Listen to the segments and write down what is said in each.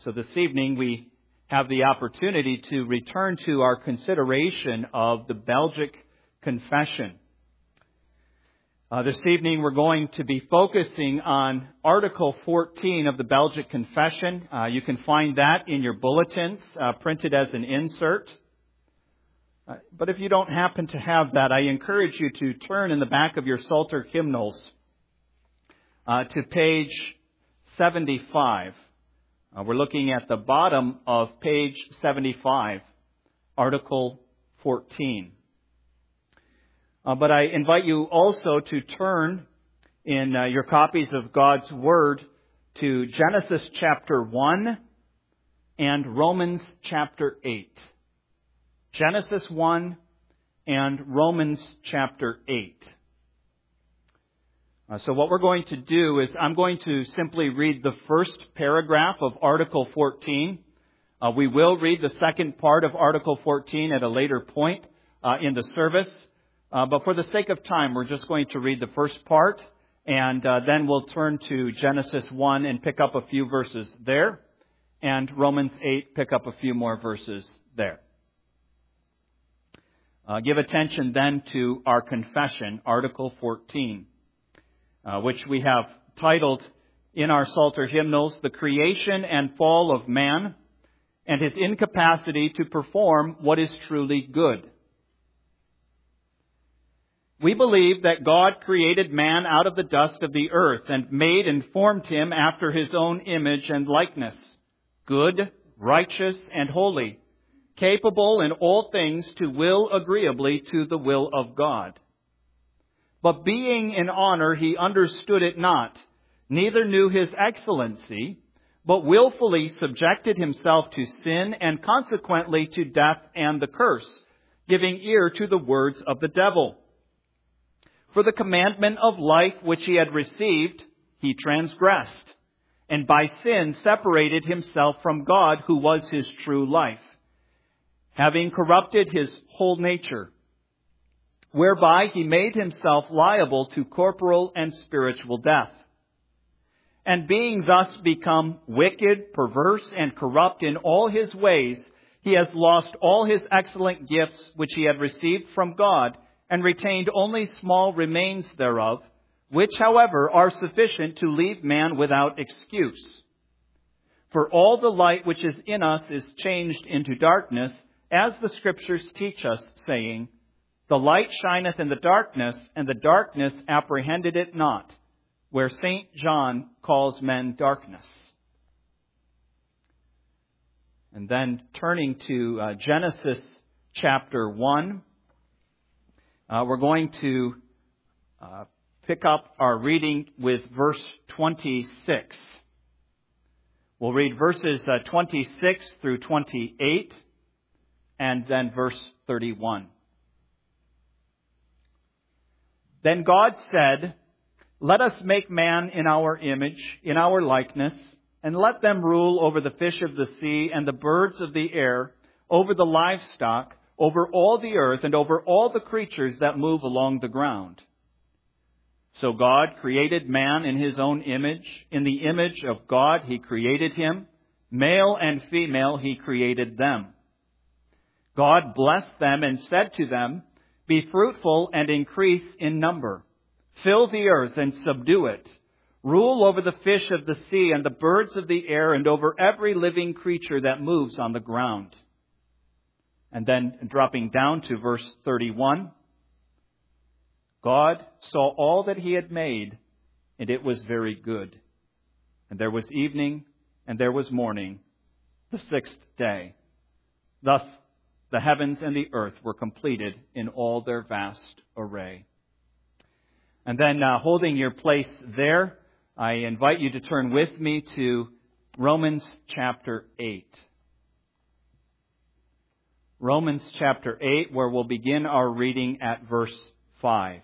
So this evening we have the opportunity to return to our consideration of the Belgic Confession. This evening we're going to be focusing on Article 14 of the Belgic Confession. You can find that in your bulletins, printed as an insert. But if you don't happen to have that, I encourage you to turn in the back of your Psalter hymnals to page 75. We're looking at the bottom of page 75, Article 14. But I invite you also to turn in your copies of God's Word to Genesis chapter 1 and Romans chapter 8. Genesis 1 and Romans chapter 8. So what we're going to do is I'm going to simply read the first paragraph of Article 14. We will read the second part of Article 14 at a later point in the service. But for the sake of time, we're just going to read the first part, and then we'll turn to Genesis 1 and pick up a few verses there, and Romans 8, pick up a few more verses there. Give attention then to our confession, Article 14. Which we have titled in our Psalter hymnals, The Creation and Fall of Man and His Incapacity to Perform What is Truly Good. We believe that God created man out of the dust of the earth and made and formed him after His own image and likeness, good, righteous, and holy, capable in all things to will agreeably to the will of God. But being in honor, he understood it not, neither knew his excellency, but willfully subjected himself to sin and consequently to death and the curse, giving ear to the words of the devil. For the commandment of life which he had received, he transgressed, and by sin separated himself from God, who was his true life, having corrupted his whole nature, whereby he made himself liable to corporal and spiritual death. And being thus become wicked, perverse, and corrupt in all his ways, he has lost all his excellent gifts which he had received from God, and retained only small remains thereof, which, however, are sufficient to leave man without excuse. For all the light which is in us is changed into darkness, as the Scriptures teach us, saying, The light shineth in the darkness, and the darkness apprehended it not, where St. John calls men darkness. And then turning to Genesis chapter 1, we're going to pick up our reading with verse 26. We'll read verses 26 through 28, and then verse 31. Then God said, Let us make man in our image, in our likeness, and let them rule over the fish of the sea and the birds of the air, over the livestock, over all the earth, and over all the creatures that move along the ground. So God created man in His own image. In the image of God He created him. Male and female He created them. God blessed them and said to them, Be fruitful and increase in number. Fill the earth and subdue it. Rule over the fish of the sea and the birds of the air and over every living creature that moves on the ground. And then dropping down to verse 31, God saw all that He had made, and it was very good. And there was evening, and there was morning, the sixth day. Thus the heavens and the earth were completed in all their vast array. And then holding your place there, I invite you to turn with me to Romans chapter 8. Romans chapter 8, where we'll begin our reading at verse 5.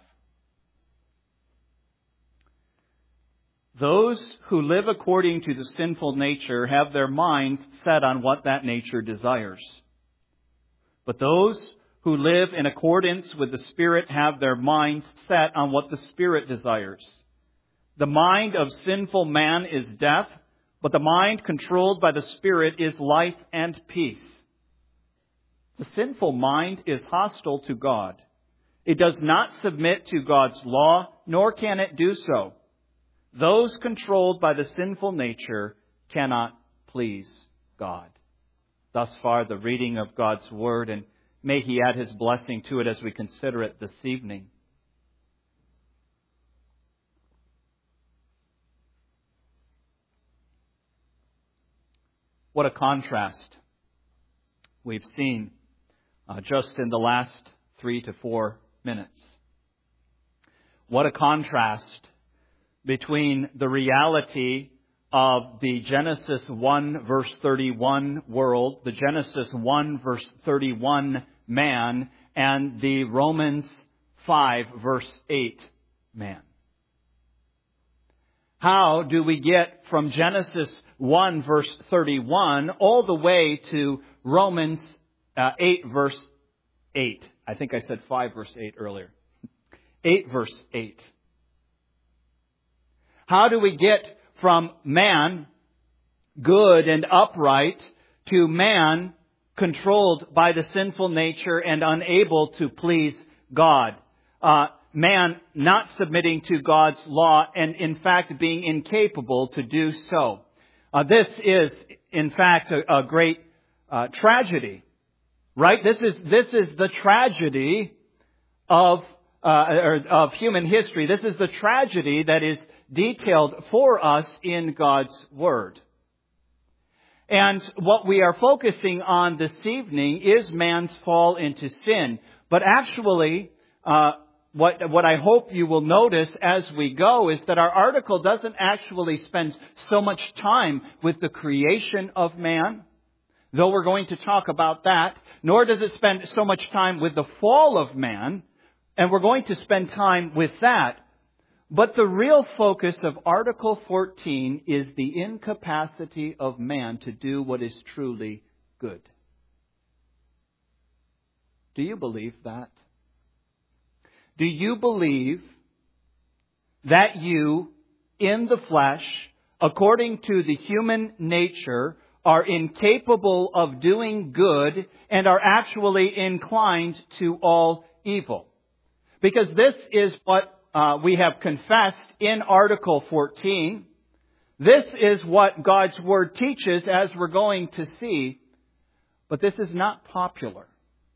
Those who live according to the sinful nature have their minds set on what that nature desires. But those who live in accordance with the Spirit have their minds set on what the Spirit desires. The mind of sinful man is death, But the mind controlled by the Spirit is life and peace. The sinful mind is hostile to God. It does not submit to God's law, nor can it do so. Those controlled by the sinful nature cannot please God. Thus far, the reading of God's Word, and may He add His blessing to it as we consider it this evening. What a contrast we've seen just in the last 3 to 4 minutes. What a contrast between the reality of the Genesis 1 verse 31 world, the Genesis 1 verse 31 man, and the Romans 5 verse 8 man. How do we get from Genesis 1 verse 31 all the way to Romans 8 verse 8? I think I said 5 verse 8 earlier. 8 verse 8. How do we get from man, good and upright, to man controlled by the sinful nature and unable to please God? Man not submitting to God's law and in fact being incapable to do so. This is in fact a great tragedy, right? This is the tragedy of human history. This is the tragedy that is detailed for us in God's Word. And what we are focusing on this evening is man's fall into sin. But actually, what I hope you will notice as we go is that our article doesn't actually spend so much time with the creation of man, though we're going to talk about that, nor does it spend so much time with the fall of man, and we're going to spend time with that. But the real focus of Article 14 is the incapacity of man to do what is truly good. Do you believe that? Do you believe that you, in the flesh, according to the human nature, are incapable of doing good and are actually inclined to all evil? Because this is what we have confessed in Article 14. This is what God's Word teaches, as we're going to see. But this is not popular.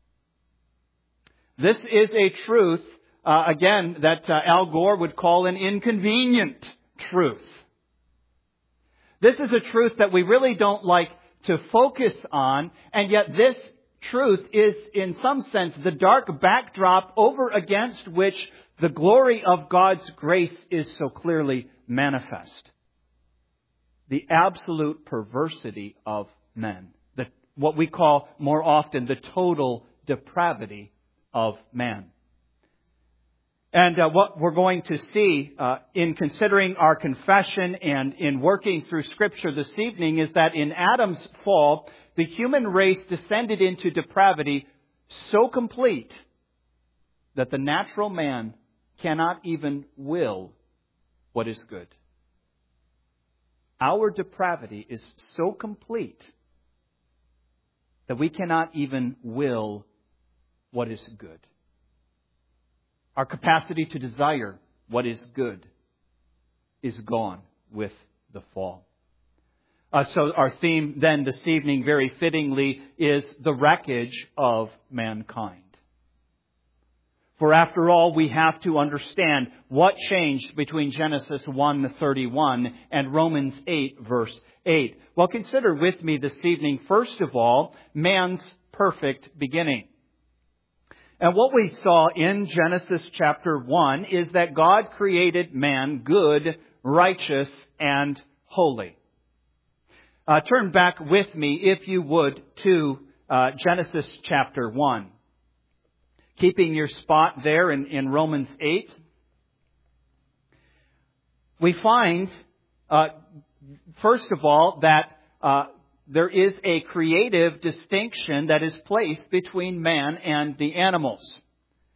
This is a truth, again, that Al Gore would call an inconvenient truth. This is a truth that we really don't like to focus on, and yet this truth is, in some sense, the dark backdrop over against which the glory of God's grace is so clearly manifest. The absolute perversity of men. What we call more often the total depravity of man. And what we're going to see in considering our confession and in working through Scripture this evening is that in Adam's fall, the human race descended into depravity so complete that the natural man cannot even will what is good. Our depravity is so complete that we cannot even will what is good. Our capacity to desire what is good is gone with the fall. So our theme then this evening, very fittingly, is the wreckage of mankind. For after all, we have to understand what changed between Genesis 1:31 and Romans 8 verse 8. Well, consider with me this evening, first of all, man's perfect beginning. And what we saw in Genesis chapter 1 is that God created man good, righteous, and holy. Turn back with me, if you would, to Genesis chapter 1. Keeping your spot there in Romans 8. We find, first of all, that there is a creative distinction that is placed between man and the animals.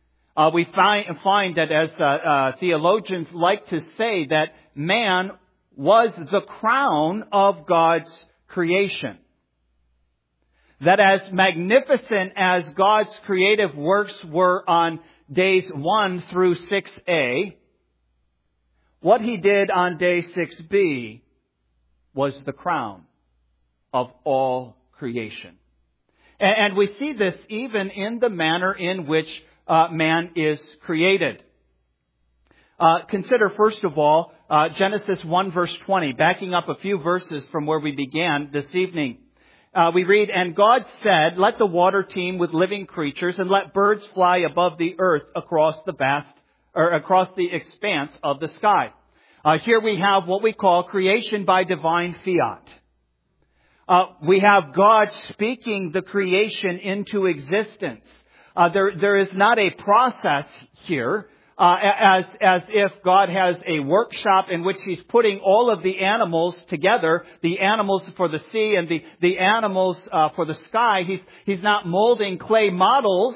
We find that, as theologians like to say, that man was the crown of God's creation. That as magnificent as God's creative works were on days 1 through 6a, what He did on day 6b was the crown of all creation. And we see this even in the manner in which man is created. Consider, first of all, Genesis 1 verse 20, backing up a few verses from where we began this evening. We read, "And God said, let the water teem with living creatures, and let birds fly above the earth across the expanse of the sky." Here we have what we call creation by divine fiat. We have God speaking the creation into existence. There is not a process here, as if God has a workshop in which He's putting all of the animals together, the animals for the sea and the animals for the sky. He's not molding clay models,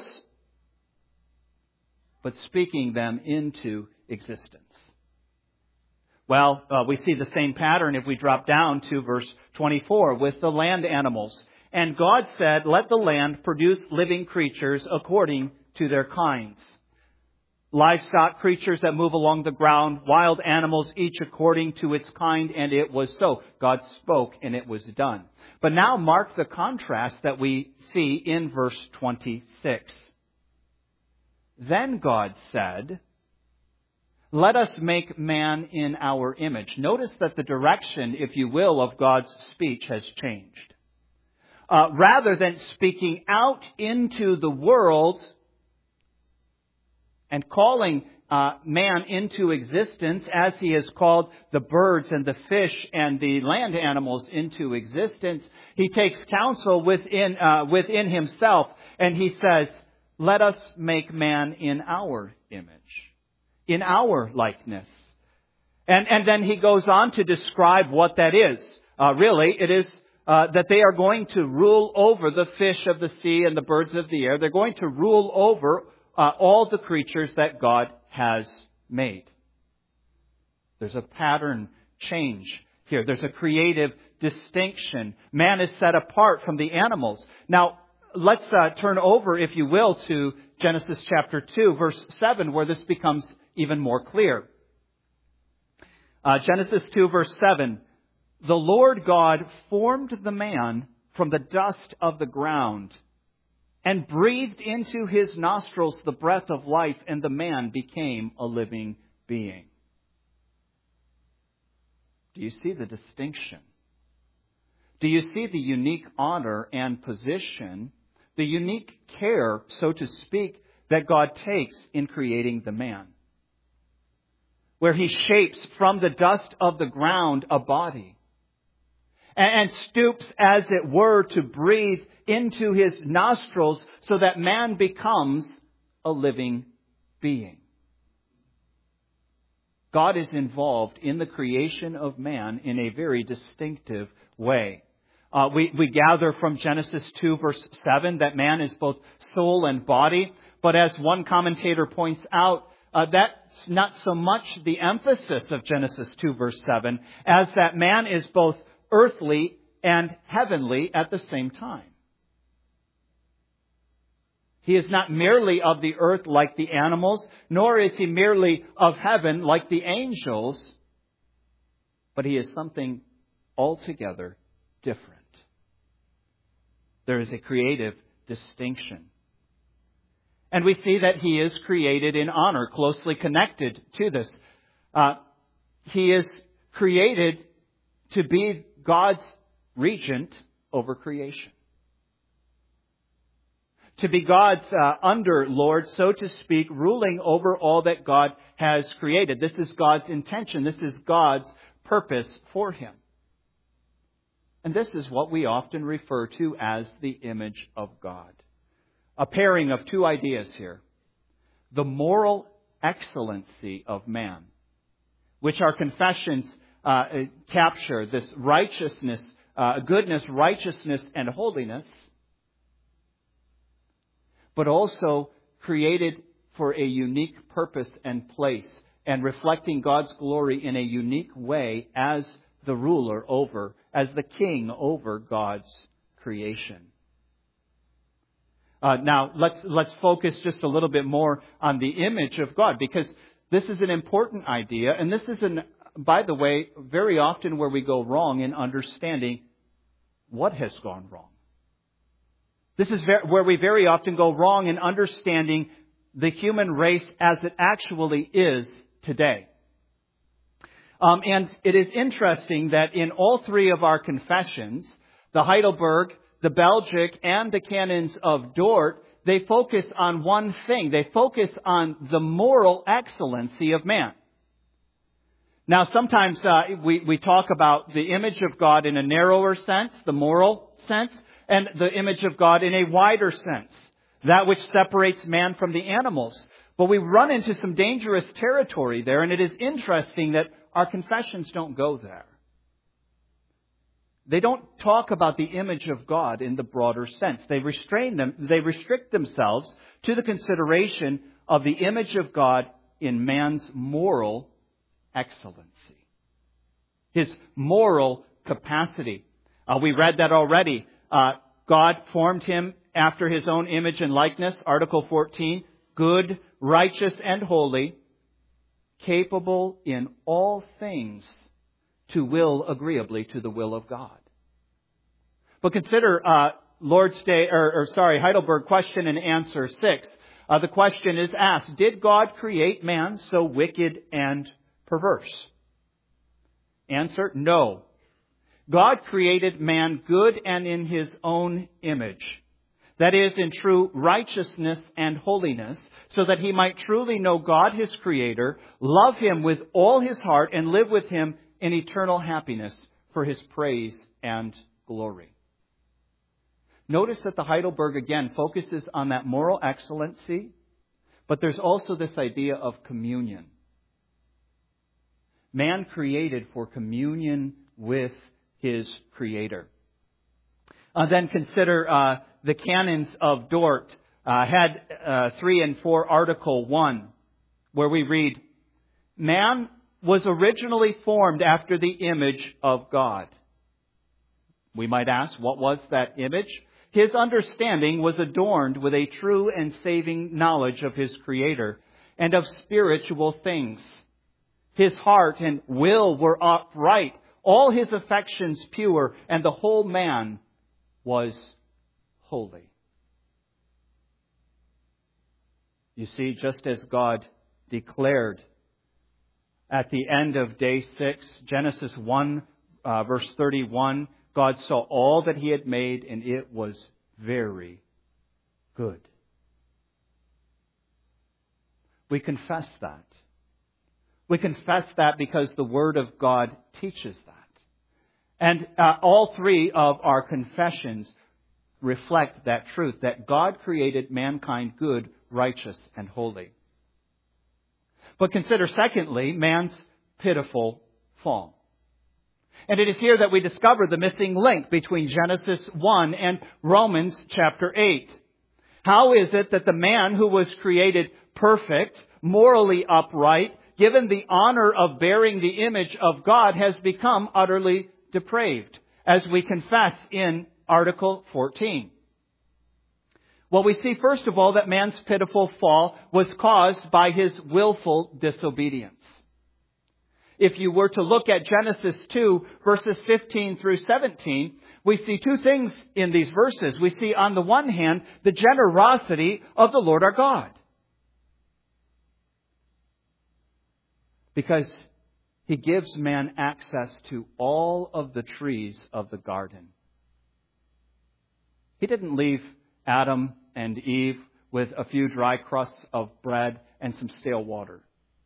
but speaking them into existence. Well, we see the same pattern if we drop down to verse 24 with the land animals. "And God said, let the land produce living creatures according to their kinds. Livestock, creatures that move along the ground, wild animals, each according to its kind, and it was so." God spoke and it was done. But now mark the contrast that we see in verse 26. "Then God said, let us make man in our image." Notice that the direction, if you will, of God's speech has changed. Rather than speaking out into the world and calling man into existence, as He has called the birds and the fish and the land animals into existence, He takes counsel within Himself, and He says, let us make man in our image, in our likeness. And then He goes on to describe what that is. Really, it is that they are going to rule over the fish of the sea and the birds of the air. They're going to rule over all the creatures that God has made. There's a pattern change here. There's a creative distinction. Man is set apart from the animals. Now, let's turn over, if you will, to Genesis chapter 2, verse 7, where this becomes even more clear. Genesis 2, verse 7. "The Lord God formed the man from the dust of the ground and breathed into his nostrils the breath of life, and the man became a living being." Do you see the distinction? Do you see the unique honor and position, the unique care, so to speak, that God takes in creating the man? Where He shapes from the dust of the ground a body and stoops, as it were, to breathe into His nostrils so that man becomes a living being. God is involved in the creation of man in a very distinctive way. We gather from Genesis 2 verse 7 that man is both soul and body. But as one commentator points out, that's not so much the emphasis of Genesis 2 verse 7 as that man is both earthly and heavenly at the same time. He is not merely of the earth like the animals, nor is He merely of heaven like the angels, but He is something altogether different. There is a creative distinction. And we see that He is created in honor, closely connected to this. He is created to be God's regent over creation. To be God's under-lord, so to speak, ruling over all that God has created. This is God's intention. This is God's purpose for Him. And this is what we often refer to as the image of God. A pairing of two ideas here. The moral excellency of man, which our confessions capture, this righteousness, goodness, righteousness, and holiness, but also created for a unique purpose and place, and reflecting God's glory in a unique way as the ruler over, as the king over God's creation. Now, let's focus just a little bit more on the image of God, because this is an important idea, and this is, by the way, very often where we go wrong in understanding what has gone wrong. This is where we very often go wrong in understanding the human race as it actually is today. And it is interesting that in all three of our confessions, the Heidelberg, the Belgic, and the Canons of Dort, they focus on one thing. They focus on the moral excellency of man. Now, sometimes we talk about the image of God in a narrower sense, the moral sense, and the image of God in a wider sense, that which separates man from the animals. But we run into some dangerous territory there, and it is interesting that our confessions don't go there. They don't talk about the image of God in the broader sense. They restrict themselves to the consideration of the image of God in man's moral excellency, his moral capacity. We read that already. God formed him after his own image and likeness, Article 14, good, righteous, and holy, capable in all things to will agreeably to the will of God. But consider Heidelberg question and answer 6. The question is asked, did God create man so wicked and perverse? Answer, no. God created man good and in his own image. That is, in true righteousness and holiness, so that he might truly know God, his Creator, love him with all his heart, and live with him in eternal happiness for his praise and glory. Notice that the Heidelberg again focuses on that moral excellency, but there's also this idea of communion. Man created for communion with his Creator. Then consider the Canons of Dort, head 3 and 4, Article 1, where we read, man was originally formed after the image of God. We might ask, what was that image? His understanding was adorned with a true and saving knowledge of his Creator and of spiritual things. His heart and will were upright, all his affections pure, and the whole man was holy. You see, just as God declared at the end of day 6, Genesis 1, verse 31, God saw all that he had made, and it was very good. We confess that. We confess that because the Word of God teaches that. And all three of our confessions reflect that truth, that God created mankind good, righteous, and holy. But consider, secondly, man's pitiful fall. And it is here that we discover the missing link between Genesis 1 and Romans chapter 8. How is it that the man who was created perfect, morally upright, given the honor of bearing the image of God, has become utterly depraved, as we confess in Article 14? Well, we see first of all that man's pitiful fall was caused by his willful disobedience. If you were to look at Genesis 2, verses 15 through 17, we see two things in these verses. We see, on the one hand, the generosity of the Lord our God, because he gives man access to all of the trees of the garden. He didn't leave Adam and Eve with a few dry crusts of bread and some stale water.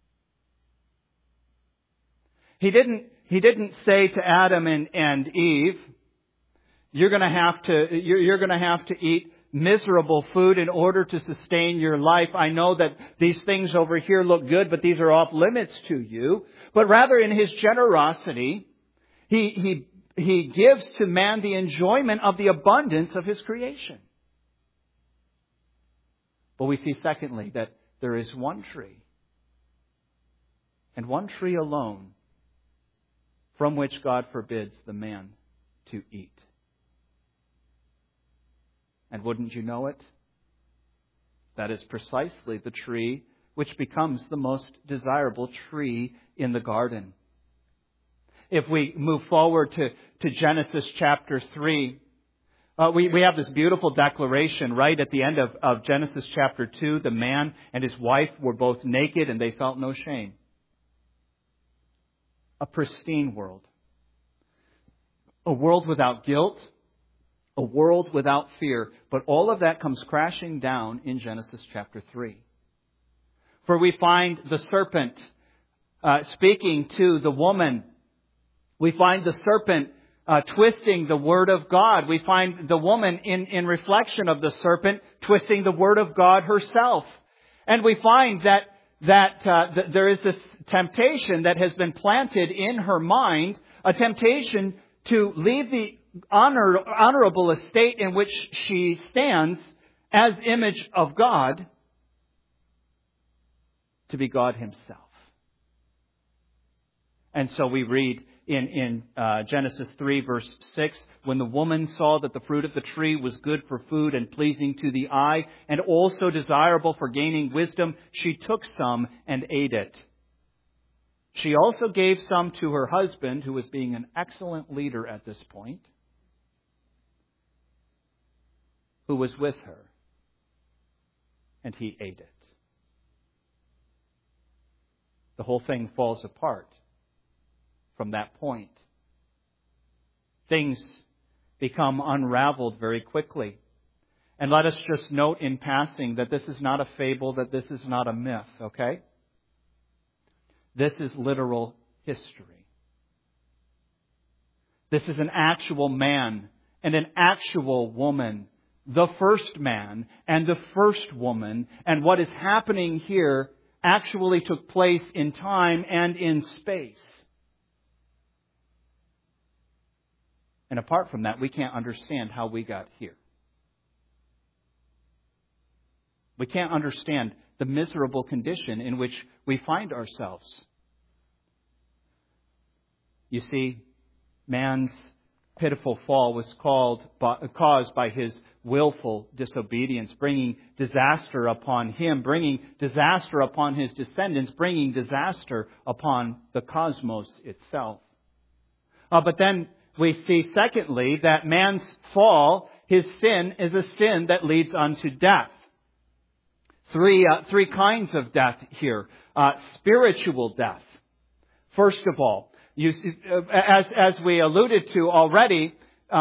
He didn't say to Adam and Eve, you're going to have to eat miserable food in order to sustain your life. I know that these things over here look good, but these are off limits to you. But rather, in his generosity, he gives to man the enjoyment of the abundance of his creation. But we see, secondly, that there is one tree and one tree alone from which God forbids the man to eat. And wouldn't you know it? That is precisely the tree which becomes the most desirable tree in the garden. If we move forward to Genesis chapter 3, we have this beautiful declaration right at the end of Genesis chapter 2. The man and his wife were both naked and they felt no shame. A pristine world. A world without guilt. A world without fear. But all of that comes crashing down in Genesis chapter 3. For we find the serpent speaking to the woman. We find the serpent twisting the word of God. We find the woman in reflection of the serpent twisting the word of God herself. And we find that there is this temptation that has been planted in her mind, a temptation to leave the honorable estate in which she stands as image of God to be God Himself. And so we read in Genesis 3 verse 6, when the woman saw that the fruit of the tree was good for food and pleasing to the eye and also desirable for gaining wisdom, she took some and ate it. She also gave some to her husband, who was being an excellent leader at this point, who was with her, and he ate it. The whole thing falls apart from that point. Things become unraveled very quickly. And let us just note in passing that this is not a fable, that this is not a myth, okay? This is literal history. This is an actual man and an actual woman, the first man and the first woman. And what is happening here actually took place in time and in space. And apart from that, we can't understand how we got here. We can't understand the miserable condition in which we find ourselves. You see, man's pitiful fall was caused by his willful disobedience, bringing disaster upon him, bringing disaster upon his descendants, bringing disaster upon the cosmos itself. But then we see, secondly, that man's fall, his sin, is a sin that leads unto death. Three kinds of death here. Spiritual death. First of all, you see, as we alluded to already,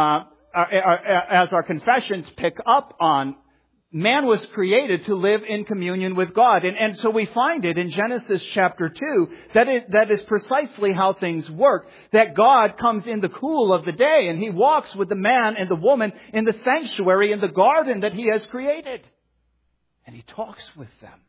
as our confessions pick up on, man was created to live in communion with God. And so we find it in Genesis chapter 2 that is precisely how things work. That God comes in the cool of the day and He walks with the man and the woman in the sanctuary in the garden that He has created. And He talks with them.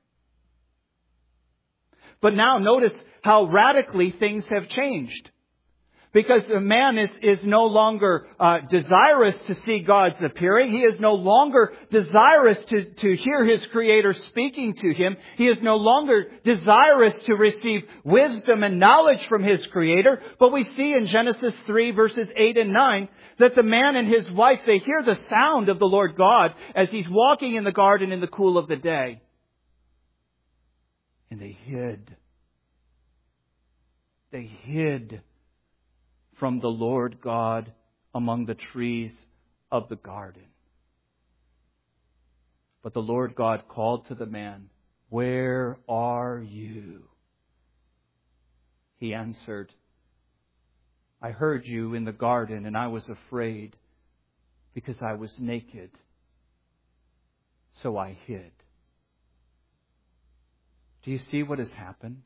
But now notice how radically things have changed. Because a man is no longer desirous to see God's appearing. He is no longer desirous to hear his Creator speaking to him. He is no longer desirous to receive wisdom and knowledge from his Creator. But we see in Genesis 3 verses 8 and 9 that the man and his wife, they hear the sound of the Lord God as He's walking in the garden in the cool of the day. And they hid. They hid from the Lord God among the trees of the garden. But the Lord God called to the man, "Where are you?" He answered, "I heard you in the garden, and I was afraid because I was naked, so I hid." Do you see what has happened?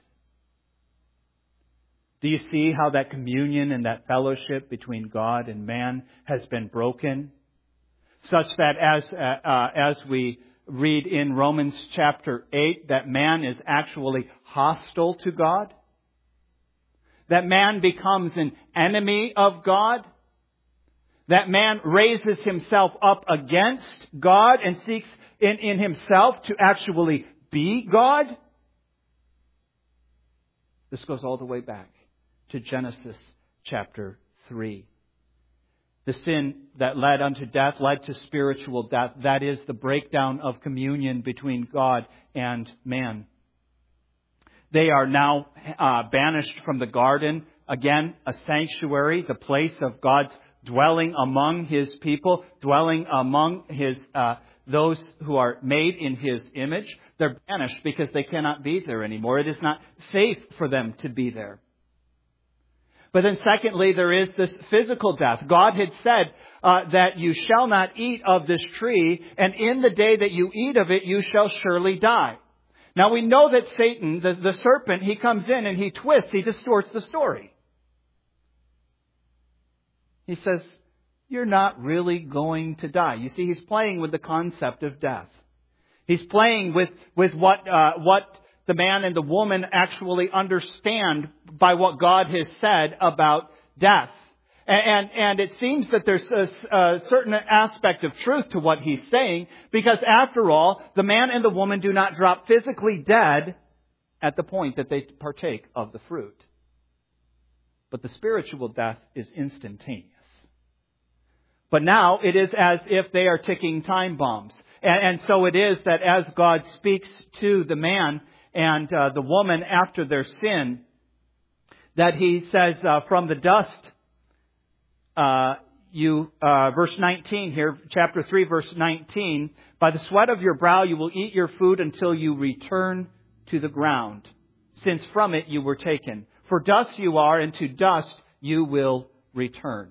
Do you see how that communion and that fellowship between God and man has been broken? Such that as we read in Romans chapter 8, that man is actually hostile to God. That man becomes an enemy of God. That man raises himself up against God and seeks in himself to actually be God. This goes all the way back to Genesis chapter 3. The sin that led unto death led to spiritual death. That is the breakdown of communion between God and man. They are now banished from the garden. Again, a sanctuary, the place of God's dwelling among His people, dwelling among His those who are made in His image. They're banished because they cannot be there anymore. It is not safe for them to be there. But then secondly, there is this physical death. God had said that you shall not eat of this tree, and in the day that you eat of it, you shall surely die. Now we know that Satan, the serpent, he comes in and he twists, he distorts the story. He says, you're not really going to die. You see, he's playing with the concept of death. He's playing with what the man and the woman actually understand by what God has said about death. And it seems that there's a certain aspect of truth to what he's saying, because after all, the man and the woman do not drop physically dead at the point that they partake of the fruit. But the spiritual death is instantaneous. But now it is as if they are ticking time bombs. And so it is that as God speaks to the man and the woman after their sin, that He says, from the dust, verse 19 here, chapter 3, verse 19, by the sweat of your brow you will eat your food until you return to the ground, since from it you were taken. For dust you are, and to dust you will return.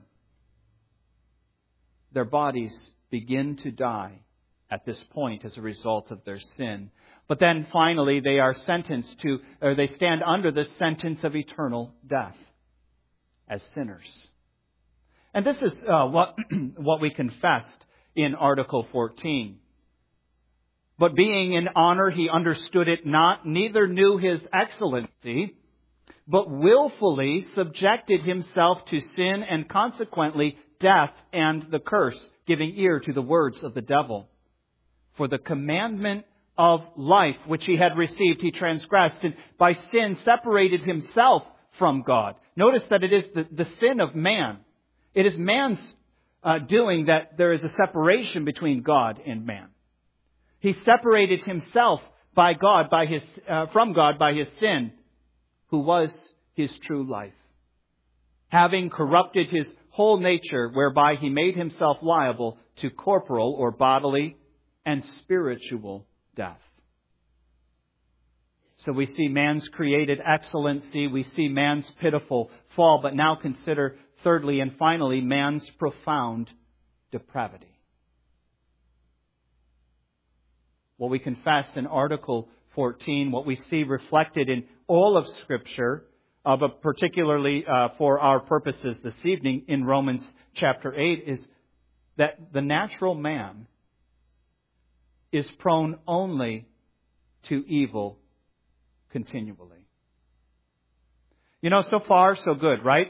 Their bodies begin to die at this point as a result of their sin. But then finally they are sentenced to, or they stand under the sentence of eternal death as sinners. And this is what we confessed in Article 14. But being in honor, he understood it not, neither knew his excellency, but willfully subjected himself to sin and consequently death and the curse, giving ear to the words of the devil. For the commandment of life which he had received, he transgressed, and by sin separated himself from God. Notice that it is the sin of man. It is man's doing that there is a separation between God and man. He separated himself by God, from God by his sin, who was his true life, having corrupted his whole nature, whereby he made himself liable to corporal or bodily and spiritual death. So we see man's created excellency, we see man's pitiful fall, but now consider thirdly and finally man's profound depravity. What we confess in Article 14, what we see reflected in all of Scripture, but particularly for our purposes this evening in Romans chapter 8, is that the natural man is prone only to evil continually. You know, so far so good, right?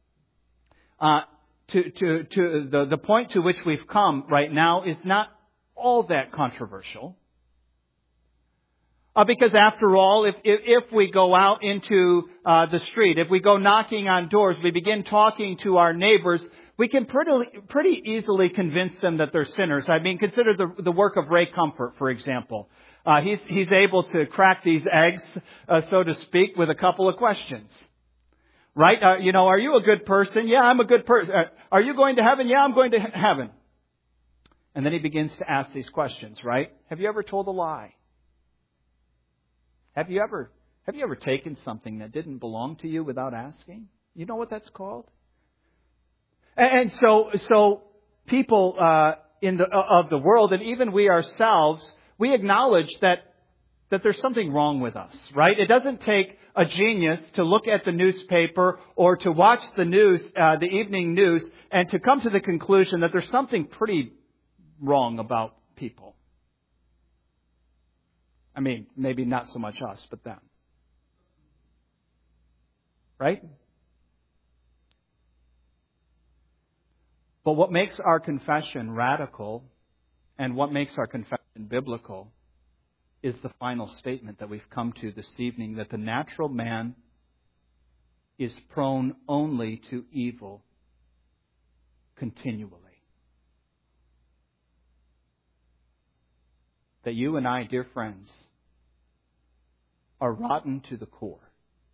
To the point to which we've come right now is not all that controversial. Because after all, if we go out into the street, if we go knocking on doors, we begin talking to our neighbors, we can pretty easily convince them that they're sinners. I mean, consider the work of Ray Comfort, for example. He's able to crack these eggs, so to speak, with a couple of questions. Right? Are you a good person? Yeah, I'm a good person. Are you going to heaven? Yeah, I'm going to heaven. And then he begins to ask these questions, right? Have you ever told a lie? Have you ever taken something that didn't belong to you without asking? You know what that's called? And so people of the world, and even we ourselves, we acknowledge that there's something wrong with us, right? It doesn't take a genius to look at the newspaper or to watch the news, the evening news, and to come to the conclusion that there's something pretty wrong about people. I mean, maybe not so much us, but them. Right? But what makes our confession radical and what makes our confession biblical is the final statement that we've come to this evening, that the natural man is prone only to evil continually. That you and I, dear friends, are rotten to the core.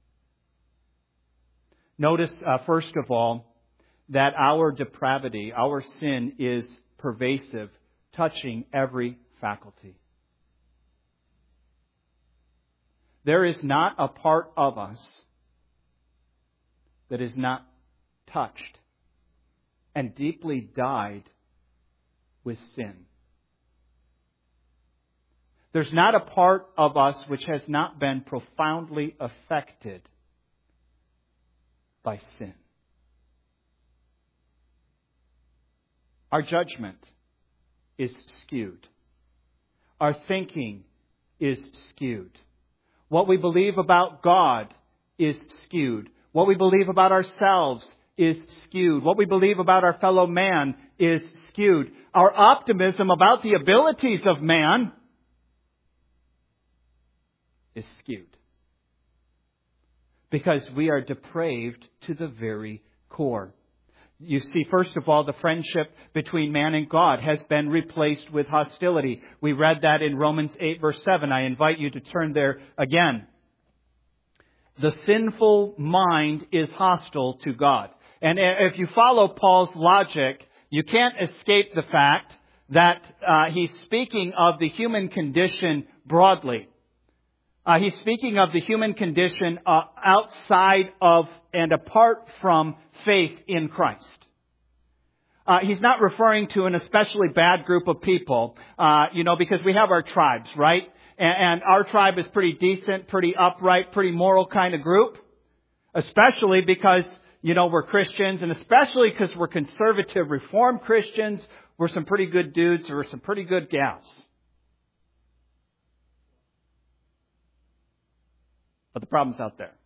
Notice, first of all, that our depravity, our sin is pervasive, touching every faculty. There is not a part of us that is not touched and deeply dyed with sin. There's not a part of us which has not been profoundly affected by sin. Our judgment is skewed. Our thinking is skewed. What we believe about God is skewed. What we believe about ourselves is skewed. What we believe about our fellow man is skewed. Our optimism about the abilities of man is skewed. Because we are depraved to the very core. You see, first of all, the friendship between man and God has been replaced with hostility. We read that in Romans 8, verse 7. I invite you to turn there again. The sinful mind is hostile to God. And if you follow Paul's logic, you can't escape the fact that he's speaking of the human condition broadly. He's speaking of the human condition outside of and apart from faith in Christ. He's not referring to an especially bad group of people, because we have our tribes, right? And our tribe is pretty decent, pretty upright, pretty moral kind of group. Especially because, we're Christians, and especially because we're conservative Reformed Christians, we're some pretty good dudes, or we're some pretty good gals. But the problem's out there.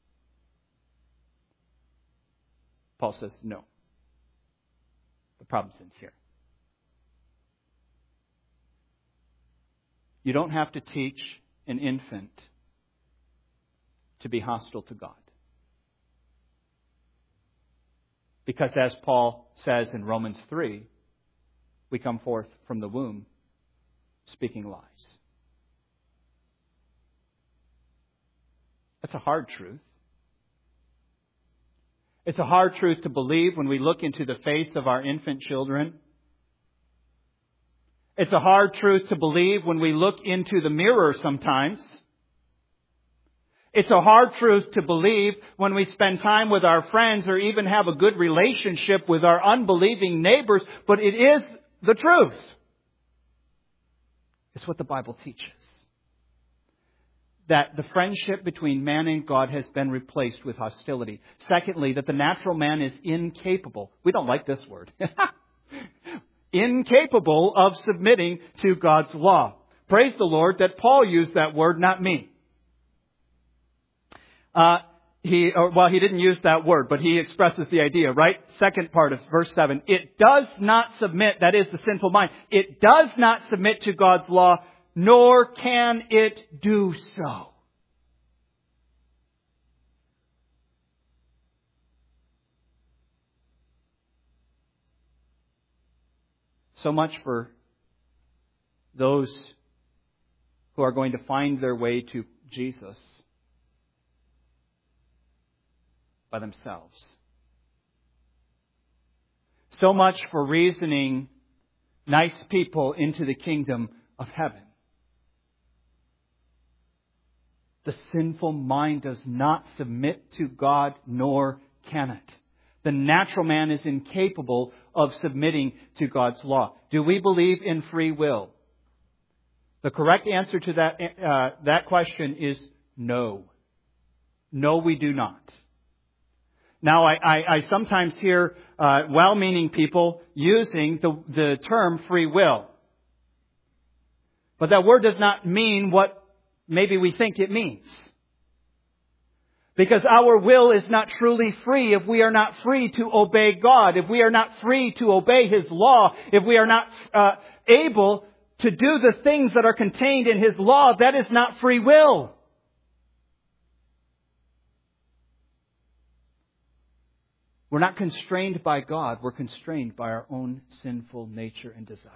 Paul says, no. The problem's in here. You don't have to teach an infant to be hostile to God. Because as Paul says in Romans 3, we come forth from the womb speaking lies. That's a hard truth. It's a hard truth to believe when we look into the face of our infant children. It's a hard truth to believe when we look into the mirror sometimes. It's a hard truth to believe when we spend time with our friends or even have a good relationship with our unbelieving neighbors, but it is the truth. It's what the Bible teaches. That the friendship between man and God has been replaced with hostility. Secondly, that the natural man is incapable. We don't like this word. Incapable of submitting to God's law. Praise the Lord that Paul used that word, not me. He didn't use that word, but he expresses the idea, right? Second part of verse 7. It does not submit, that is the sinful mind. It does not submit to God's law, nor can it do so. So much for those who are going to find their way to Jesus by themselves. So much for reasoning nice people into the kingdom of heaven. The sinful mind does not submit to God, nor can it. The natural man is incapable of submitting to God's law. Do we believe in free will? The correct answer to that question is no. No, we do not. Now, I sometimes hear well-meaning people using the term free will. But that word does not mean what maybe we think it means. Because our will is not truly free if we are not free to obey God, if we are not free to obey His law, if we are not able to do the things that are contained in His law. That is not free will. We're not constrained by God. We're constrained by our own sinful nature and desires.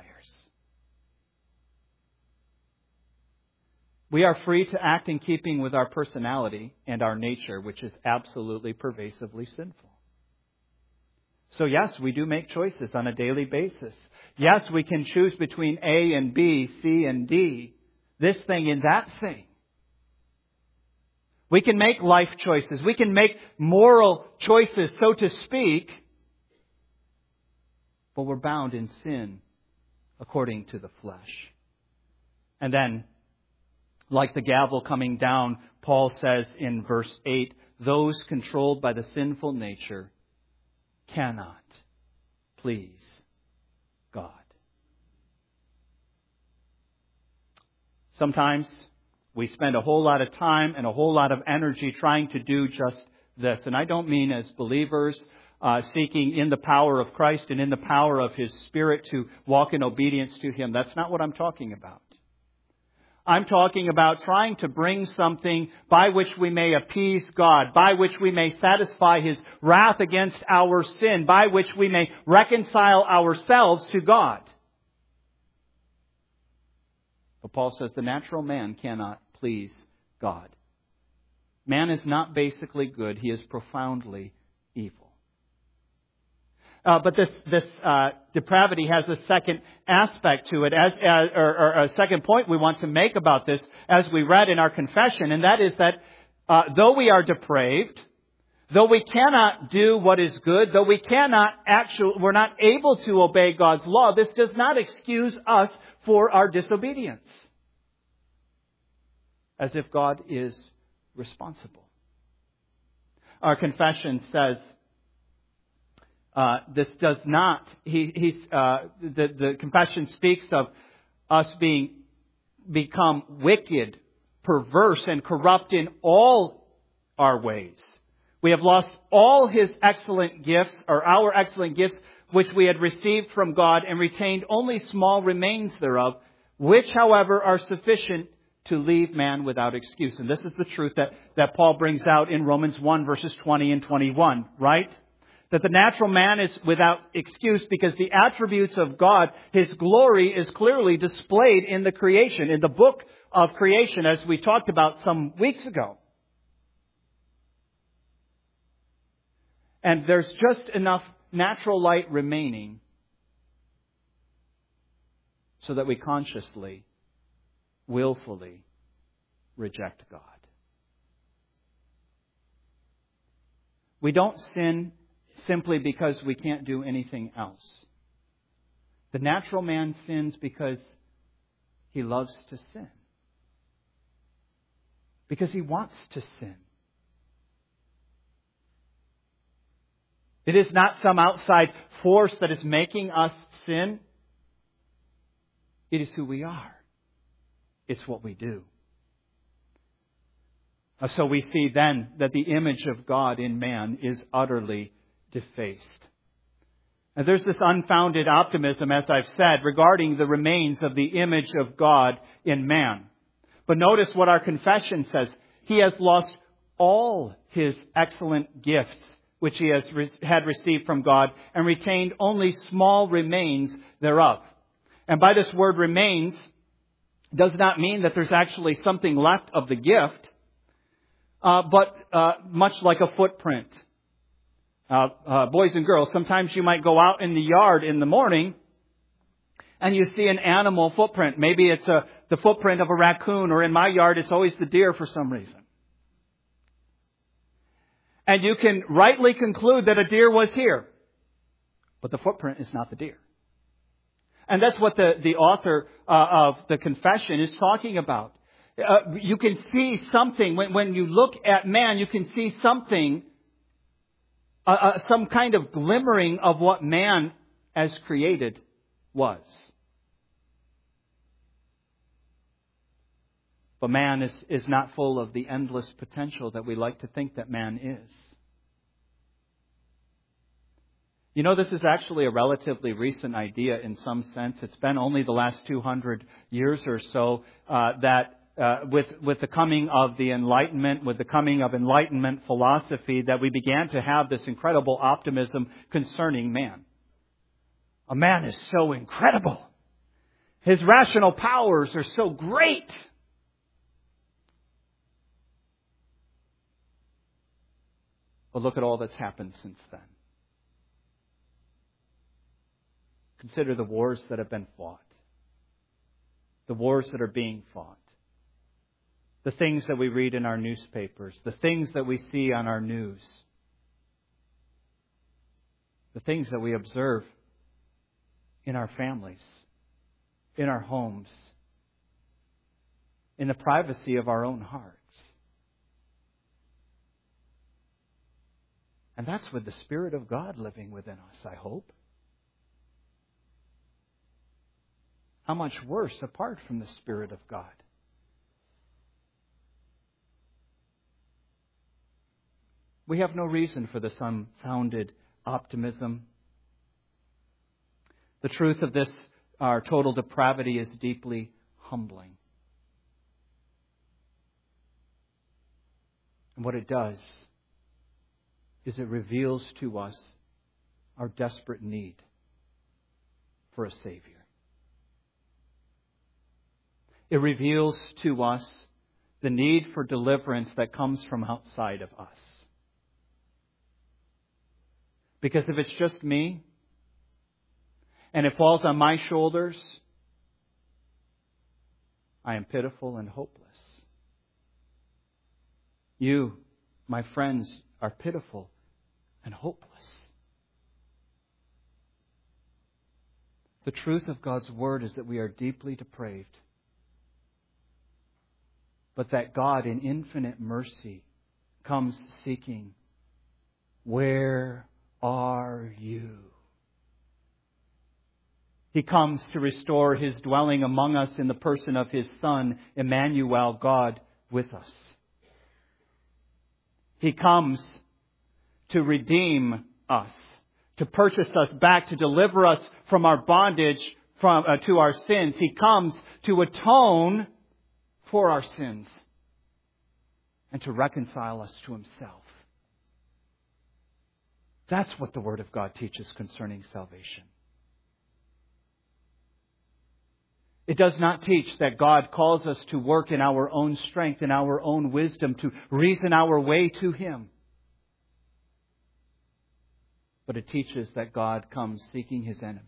We are free to act in keeping with our personality and our nature, which is absolutely pervasively sinful. So yes, we do make choices on a daily basis. Yes, we can choose between A and B, C and D, this thing and that thing. We can make life choices. We can make moral choices, so to speak. But we're bound in sin according to the flesh. And then, like the gavel coming down, Paul says in verse 8, those controlled by the sinful nature cannot please God. Sometimes we spend a whole lot of time and a whole lot of energy trying to do just this. And I don't mean as believers seeking in the power of Christ and in the power of His Spirit to walk in obedience to Him. That's not what I'm talking about. I'm talking about trying to bring something by which we may appease God, by which we may satisfy His wrath against our sin, by which we may reconcile ourselves to God. But Paul says the natural man cannot please God. Man is not basically good. He is profoundly evil. But this depravity has a second aspect to it, or a second point we want to make about this, as we read in our confession, and that is that though we are depraved, though we cannot do what is good, though we're not able to obey God's law, this does not excuse us for our disobedience, as if God is responsible. Our confession says, this does not, the confession speaks of us become wicked, perverse, and corrupt in all our ways. We have lost all His excellent gifts, or our excellent gifts, which we had received from God, and retained only small remains thereof, which, however, are sufficient to leave man without excuse. And this is the truth that Paul brings out in Romans 1, verses 20 and 21, right? That the natural man is without excuse because the attributes of God, His glory, is clearly displayed in the creation, in the book of creation, as we talked about some weeks ago. And there's just enough natural light remaining so that we consciously, willfully reject God. We don't sin simply because we can't do anything else. The natural man sins because he loves to sin. Because he wants to sin. It is not some outside force that is making us sin. It is who we are. It's what we do. So we see then that the image of God in man is utterly defaced. And there's this unfounded optimism, as I've said, regarding the remains of the image of God in man. But notice what our confession says. He has lost all His excellent gifts, which he had received from God, and retained only small remains thereof. And by this word remains, does not mean that there's actually something left of the gift, but much like a footprint. Boys and girls, sometimes you might go out in the yard in the morning and you see an animal footprint. Maybe it's the footprint of a raccoon, or in my yard it's always the deer for some reason. And you can rightly conclude that a deer was here, but the footprint is not the deer. And that's what the author of the confession is talking about. You can see something, when you look at man, you can see something, some kind of glimmering of what man as created was. But man is not full of the endless potential that we like to think that man is. You know, this is actually a relatively recent idea in some sense. It's been only the last 200 years or so that with the coming of the Enlightenment, with the coming of Enlightenment philosophy, that we began to have this incredible optimism concerning man. A man is so incredible. His rational powers are so great. But look at all that's happened since then. Consider the wars that have been fought. The wars that are being fought. The things that we read in our newspapers. The things that we see on our news. The things that we observe in our families, in our homes, in the privacy of our own hearts. And that's with the Spirit of God living within us, I hope. How much worse apart from the Spirit of God? We have no reason for this unfounded optimism. The truth of this, our total depravity, is deeply humbling. And what it does is it reveals to us our desperate need for a Savior. It reveals to us the need for deliverance that comes from outside of us. Because if it's just me, and it falls on my shoulders, I am pitiful and hopeless. You, my friends, are pitiful and hopeless. The truth of God's Word is that we are deeply depraved, but that God in infinite mercy comes seeking, where are you? He comes to restore His dwelling among us in the person of His Son, Emmanuel, God with us. He comes to redeem us, to purchase us back, to deliver us from our bondage to our sins. He comes to atone for our sins and to reconcile us to Himself. That's what the Word of God teaches concerning salvation. It does not teach that God calls us to work in our own strength, in our own wisdom, to reason our way to Him. But it teaches that God comes seeking His enemies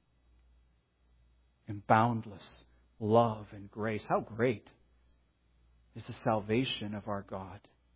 in boundless love and grace. How great is the salvation of our God!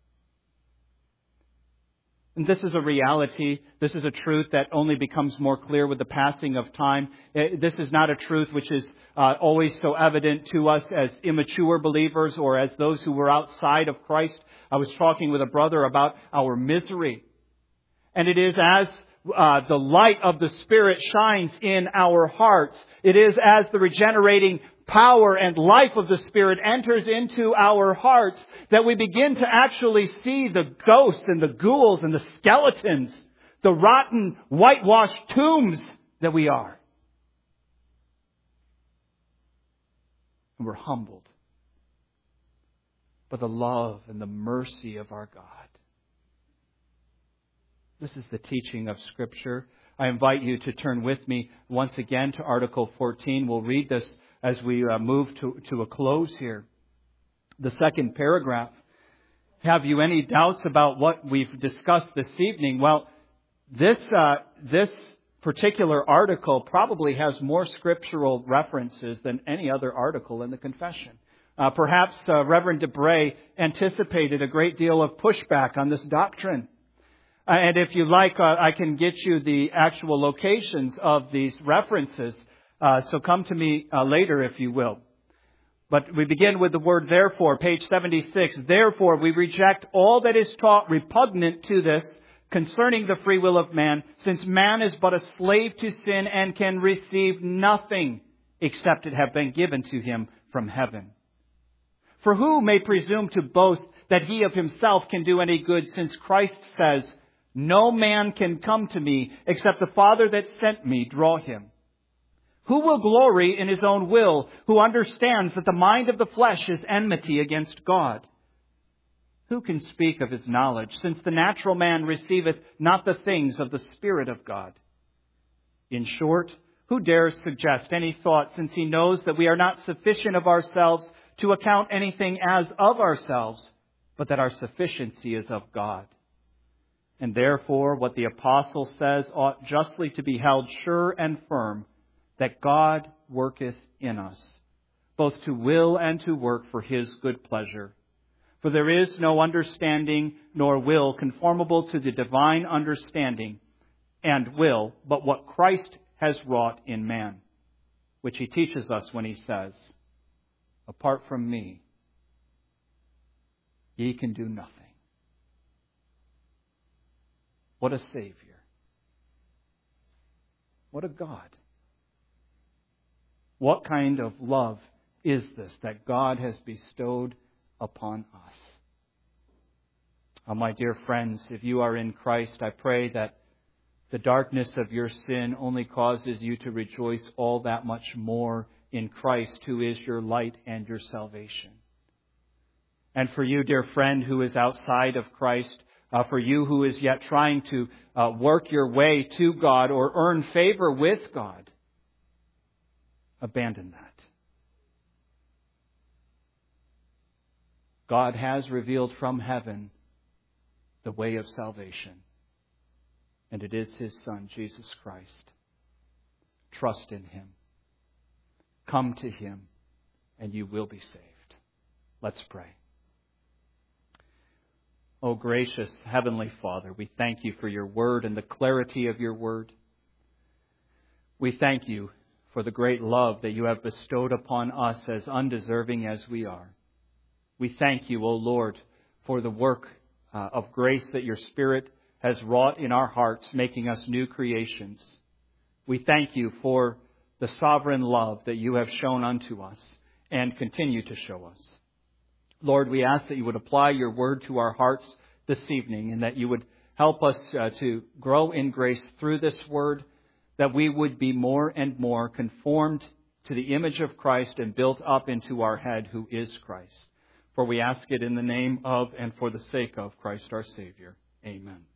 And this is a reality. This is a truth that only becomes more clear with the passing of time. This is not a truth which is always so evident to us as immature believers or as those who were outside of Christ. I was talking with a brother about our misery. And it is as the light of the Spirit shines in our hearts. It is as the regenerating power and life of the Spirit enters into our hearts that we begin to actually see the ghosts and the ghouls and the skeletons, the rotten, whitewashed tombs that we are. And we're humbled by the love and the mercy of our God. This is the teaching of Scripture. I invite you to turn with me once again to Article 14. We'll read this as we move to a close here. The second paragraph. Have you any doubts about what we've discussed this evening? Well, this particular article probably has more scriptural references than any other article in the confession. Perhaps Reverend DeBray anticipated a great deal of pushback on this doctrine. And if you like, I can get you the actual locations of these references. So come to me later, if you will. But we begin with the word therefore, page 76. Therefore, we reject all that is taught repugnant to this concerning the free will of man, since man is but a slave to sin and can receive nothing except it have been given to him from heaven. For who may presume to boast that he of himself can do any good, since Christ says, no man can come to me except the Father that sent me draw him. Who will glory in his own will, who understands that the mind of the flesh is enmity against God? Who can speak of his knowledge, since the natural man receiveth not the things of the Spirit of God? In short, who dares suggest any thought, since he knows that we are not sufficient of ourselves to account anything as of ourselves, but that our sufficiency is of God? And therefore, what the apostle says ought justly to be held sure and firm, that God worketh in us, both to will and to work for his good pleasure. For there is no understanding nor will conformable to the divine understanding and will, but what Christ has wrought in man, which he teaches us when he says, apart from me, ye can do nothing. What a Savior. What a God. What kind of love is this that God has bestowed upon us? My dear friends, if you are in Christ, I pray that the darkness of your sin only causes you to rejoice all that much more in Christ, who is your light and your salvation. And for you, dear friend, who is outside of Christ, for you who is yet trying to work your way to God or earn favor with God, abandon that. God has revealed from heaven the way of salvation, and it is his Son, Jesus Christ. Trust in him. Come to him, and you will be saved. Let's pray. O gracious Heavenly Father, we thank you for your word and the clarity of your word. We thank you for the great love that you have bestowed upon us as undeserving as we are. We thank you, O Lord, for the work of grace that your Spirit has wrought in our hearts, making us new creations. We thank you for the sovereign love that you have shown unto us and continue to show us. Lord, we ask that you would apply your word to our hearts this evening, and that you would help us to grow in grace through this word, that we would be more and more conformed to the image of Christ and built up into our head, who is Christ. For we ask it in the name of and for the sake of Christ our Savior. Amen.